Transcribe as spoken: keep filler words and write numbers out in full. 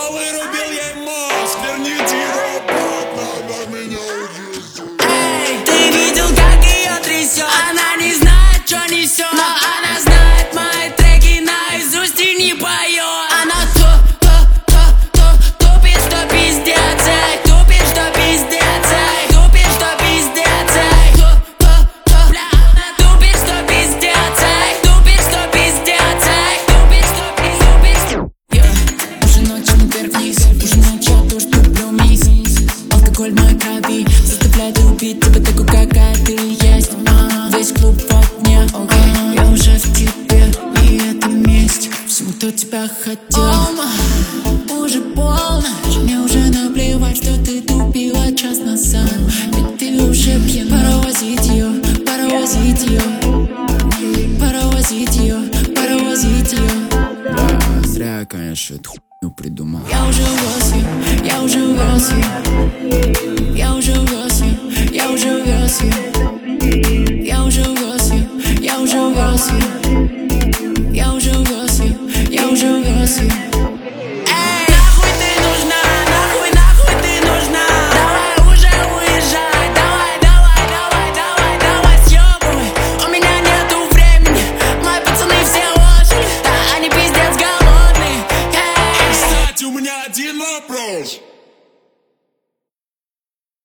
вырубил ей мозг. Верните его обратно, на меня уже. Эй, ты видел, как ее трясет? Она не знает, что несет, но она знает мои треки наизусть и не поет. Она то, то, то, то, тупит, что пиздец, эй. Тупит, что пиздец, эй. Тупит, что пиздец, эй. То, то, то, бля, она тупит, что пиздец, эй. Тупит, что пиздец, эй. Тупит, что пиздец, yeah. Уже ночью вверх-вниз, уже ночью я тоже люблю мисс. Алкоголь в моей крови заставляет убить тебя такой, какая ты есть. а, Весь клуб в огне, okay. Я уже в тебе, и это месть всему, кто тебя хотел. oh, Уже полночь, мне уже наплевать, что ты тупила час назад. Ведь ты уже пьяна. Пора возить ее, пора возить ее, пора возить ее, пора возить ее. Да, зря я, конечно, эту хуйню придумал. Я уже вез ее, я уже вез ее, я уже вез ее, я уже вез ее, я уже вез ее, я уже вез ее.